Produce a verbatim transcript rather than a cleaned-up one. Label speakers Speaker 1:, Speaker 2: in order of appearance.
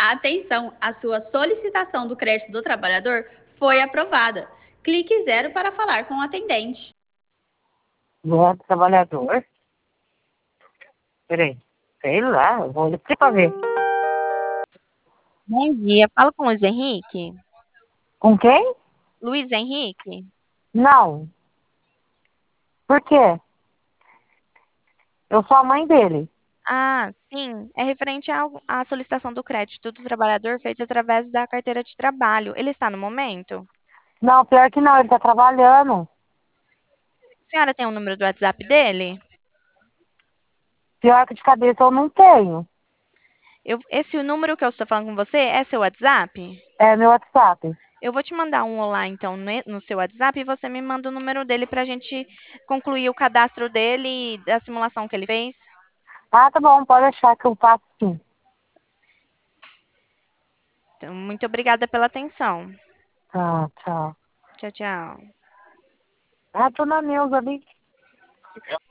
Speaker 1: Atenção, a sua solicitação do crédito do trabalhador foi aprovada. Clique zero para falar com o atendente.
Speaker 2: Do trabalhador? Peraí. Sei lá, eu vou ligar pra ver.
Speaker 3: Bom dia, falo com o Luiz Henrique.
Speaker 2: Com quem?
Speaker 3: Luiz Henrique?
Speaker 2: Não. Por quê? Eu sou a mãe dele.
Speaker 3: Ah, sim. É referente ao- à solicitação do crédito do trabalhador feita através da carteira de trabalho. Ele está no momento?
Speaker 2: Não, pior que não, ele tá trabalhando.
Speaker 3: A senhora tem o número do WhatsApp dele?
Speaker 2: Pior que de cabeça eu não tenho.
Speaker 3: Eu, esse número que eu estou falando com você é seu WhatsApp?
Speaker 2: É meu WhatsApp.
Speaker 3: Eu vou te mandar um olá, então, ne- no seu WhatsApp e você me manda o número dele para a gente concluir o cadastro dele e da simulação que ele fez.
Speaker 2: Ah, tá bom, pode deixar que eu faço sim.
Speaker 3: Então, muito obrigada pela atenção.
Speaker 2: Tá, tchau.
Speaker 3: Tchau, tchau.
Speaker 2: Ah, tô na Neuza ali.